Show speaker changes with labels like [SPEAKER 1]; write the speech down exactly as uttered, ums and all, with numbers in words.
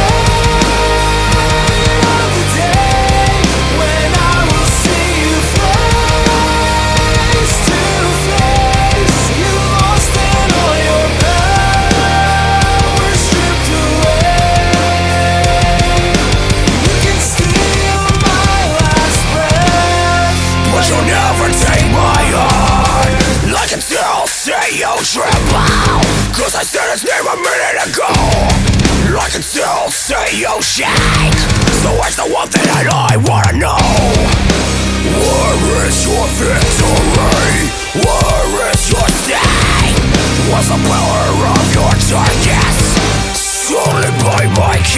[SPEAKER 1] Tremble, cause I said his name a minute ago. I can still see you shake. So where's the one thing that I wanna know? Where is your victory? Where is your sting? Was the power of your darkness solely by my